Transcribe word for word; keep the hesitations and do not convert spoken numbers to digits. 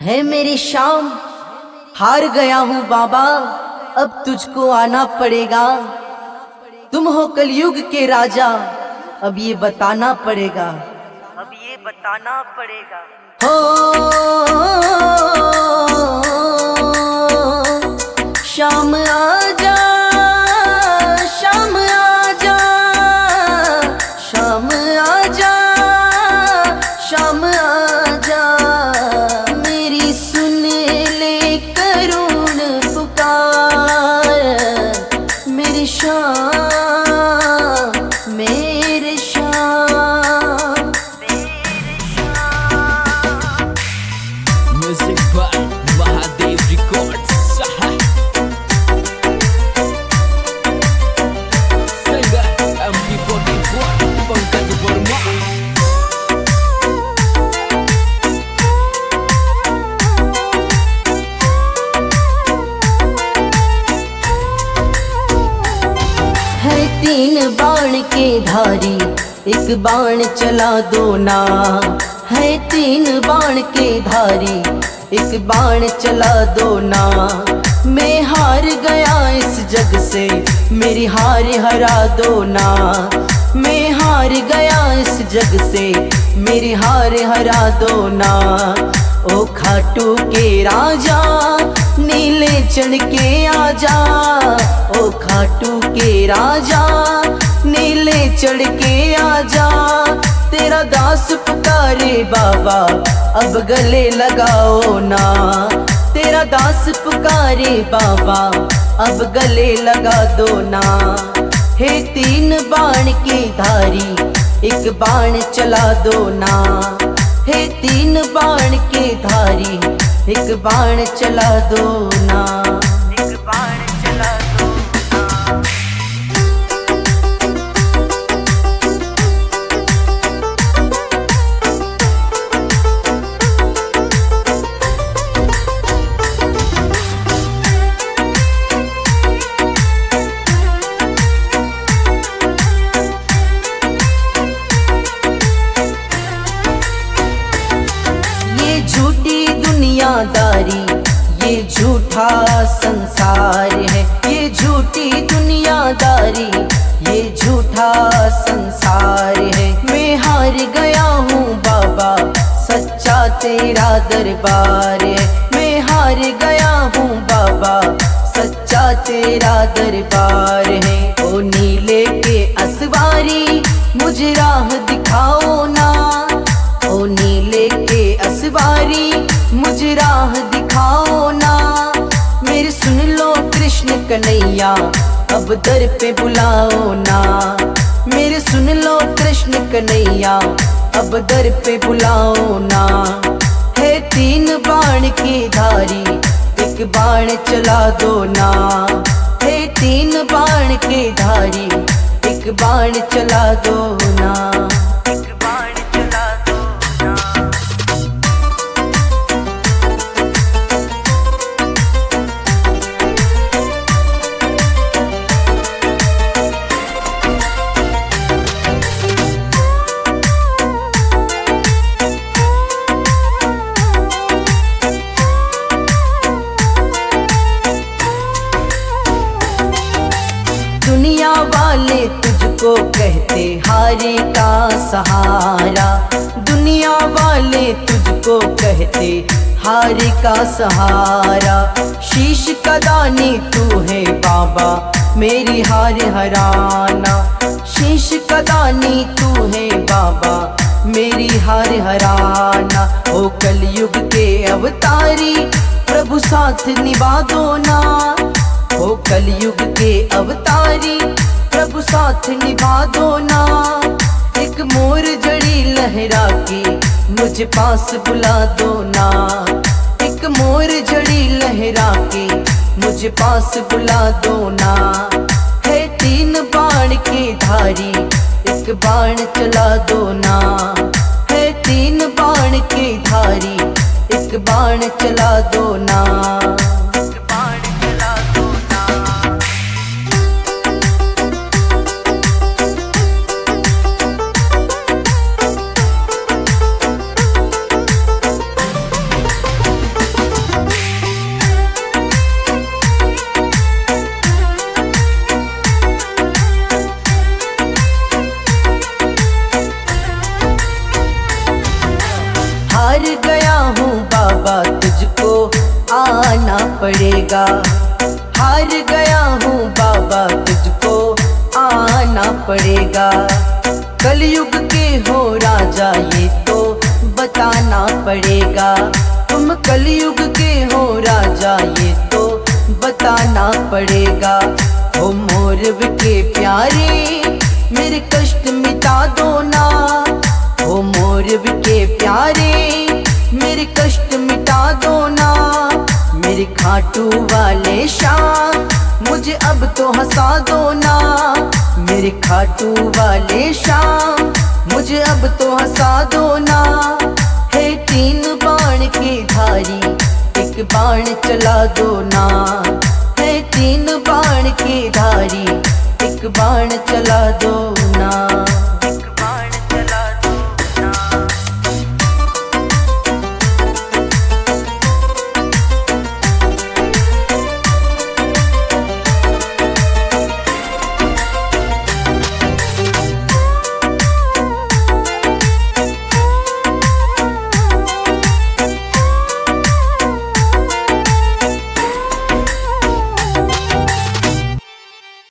है मेरी शाम, हार गया हूँ बाबा, अब तुझको आना पड़ेगा। तुम हो कलयुग के राजा, अब ये बताना पड़ेगा, अब ये बताना पड़ेगा। हो शाम आजा, शाम आजा, शाम आजा, शाम आजा, मेरी सुन ले करुण पुकार। मेरी शाम, मेरे शाम, मेरे शाम। Music by Mahadev Records. Singer M P forty-four Pankaj Verma. है तीन बाण के धारी, एक बाण चला दो ना। है तीन बाण के धारी, एक बाण चला दो ना। मैं हार गया इस जग से, मेरी हार हरा दो ना। मैं हार गया इस जग से, मेरी हार हरा दो ना। ओ खाटू के राजा, नीले चढ़ के आजा। ओ खाटू के राजा, नीले चढ़ के आजा। तेरा दास पुकारे बाबा, अब गले लगाओ ना। तेरा दास पुकारे बाबा, अब गले लगा दो ना। हे तीन बाण के धारी, एक बाण चला दो ना। हे तीन बाण के धारी, एक बाण चला दो ना। एक बाण चला दो ना। ये झूठी दुनियादारी, ये झूठा संसार है। ये झूठी दुनियादारी, ये झूठा संसार है। मैं हार गया हूँ बाबा, सच्चा तेरा दरबार है। मैं हार गया हूँ बाबा, सच्चा तेरा दरबार है। ओ नीले के असवारी, मुझे राह दिखाओ ना। ओ नीले के असवारी, मुझे राह दिखाओ ना। मेरी सुन लो कृष्ण कन्हैया, अब दर पे बुलाओ ना। मेरे सुन लो कृष्ण कन्हैया, अब दर पे बुलाओ ना। है तीन बाण की धारी, एक बाण चला दो ना। है तीन बाण की धारी, एक बाण चला दो ना। एक बाण चला दो ना। दुनिया वाले तुझको कहते हारे का सहारा। दुनिया वाले तुझको कहते हारे का सहारा। शीश का दानी तू है बाबा, मेरी हार हराना। शीश का दानी तू है बाबा, मेरी हार हराना। ओ कलयुग के अवतारी, प्रभु साथ निभा दो ना। ओ कलयुग के अवतारी, प्रभु साथ निभा दो ना। एक मोर जड़ी लहरा के, मुझे पास बुला दो ना। एक मोर जड़ी लहरा के, मुझे पास बुला दो ना। है तीन बाण के धारी, एक बाण चला दो ना। है तीन बाण के धारी, एक बाण चला दो ना। एक बाण चला दो ना। पड़ेगा। हार गया हूँ बाबा तुझको आना पड़ेगा। कलयुग के हो राजा ये तो बताना पड़ेगा। तुम कलयुग के हो राजा ये तो बताना पड़ेगा। हो मोरब के प्यारे मेरे कष्ट मिटा दो ना। हो मोरब के प्यारे मेरे कष्ट मिटा दो ना। मेरे खाटू वाले शाम मुझे अब तो हंसा दो ना। मेरे खाटू वाले शाम मुझे अब तो हंसा दो ना। है तीन बाण के धारी एक बाण चला दो ना। है तीन बाण के धारी एक बाण चला दो ना।